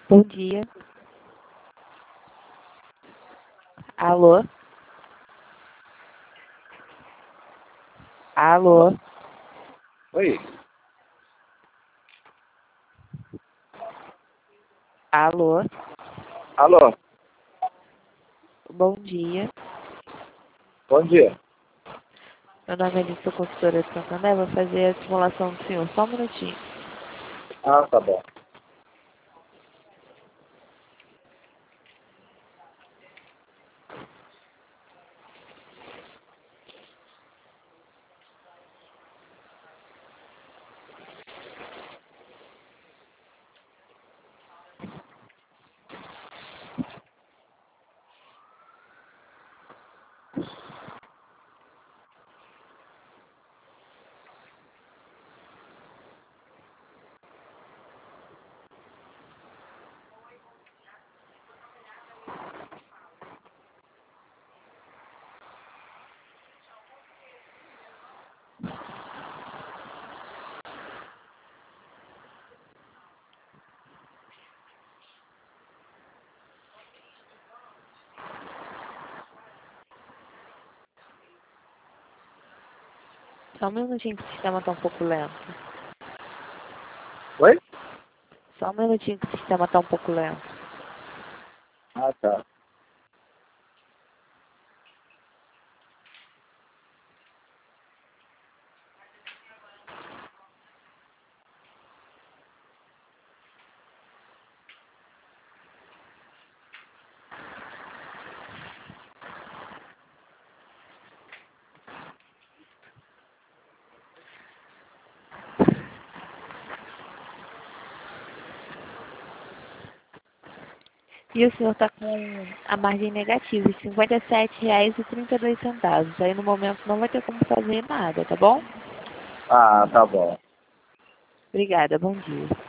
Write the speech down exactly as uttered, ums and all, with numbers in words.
Bom dia. Alô? Alô? Oi. Alô? Alô. Bom dia. Bom dia. Meu nome é Alice, consultora de Santander. Vou fazer a simulação do senhor. Só um minutinho. Ah, tá bom. Só um minutinho que o sistema está um pouco lento. Oi? Só um minutinho que o sistema está um pouco lento. Ah, tá. E o senhor está com a margem negativa de cinquenta e sete reais e trinta e dois centavos. Aí no momento não vai ter como fazer nada, tá bom? Ah, tá bom. Obrigada, bom dia.